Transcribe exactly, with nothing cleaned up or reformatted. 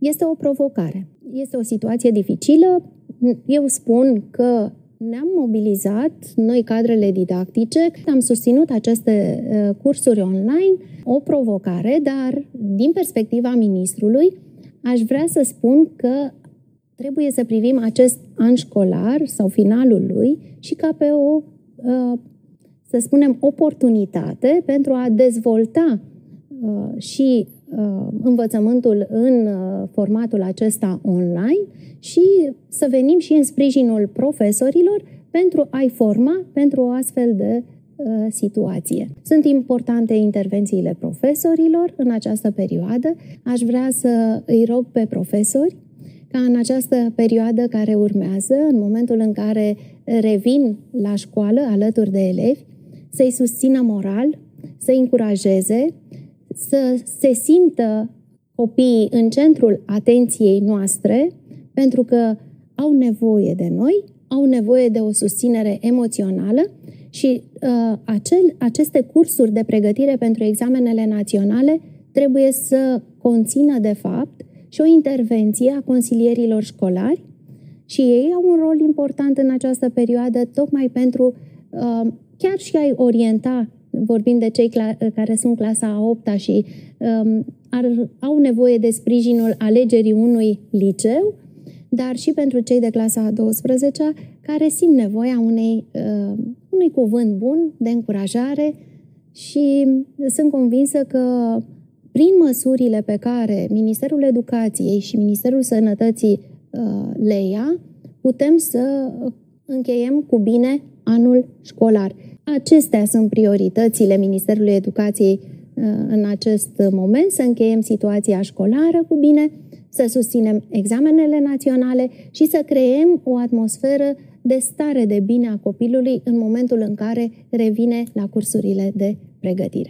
Este o provocare. Este o situație dificilă. Eu spun că ne-am mobilizat, noi cadrele didactice, am susținut aceste cursuri online, o provocare, dar din perspectiva ministrului aș vrea să spun că trebuie să privim acest an școlar sau finalul lui și ca pe o, să spunem, oportunitate pentru a dezvolta și învățământul în formatul acesta online și să venim și în sprijinul profesorilor pentru a-i forma pentru o astfel de uh, situație. Sunt importante intervențiile profesorilor în această perioadă. Aș vrea să îi rog pe profesori ca în această perioadă care urmează, în momentul în care revin la școală alături de elevi, să-i susțină moral, să-i încurajeze, să se simtă copiii în centrul atenției noastre, pentru că au nevoie de noi, au nevoie de o susținere emoțională și uh, acel, aceste cursuri de pregătire pentru examenele naționale trebuie să conțină, de fapt, și o intervenție a consilierilor școlari și ei au un rol important în această perioadă, tocmai pentru uh, chiar și a-i orienta, vorbim de cei care sunt clasa a opta și um, ar, au nevoie de sprijinul alegerii unui liceu, dar și pentru cei de clasa a douăsprezecea care simt nevoia unei, uh, unui cuvânt bun de încurajare și sunt convinsă că prin măsurile pe care Ministerul Educației și Ministerul Sănătății uh, le ia, putem să încheiem cu bine anul școlar. Acestea sunt prioritățile Ministerului Educației în acest moment, să încheiem situația școlară cu bine, să susținem examenele naționale și să creăm o atmosferă de stare de bine a copilului în momentul în care revine la cursurile de pregătire.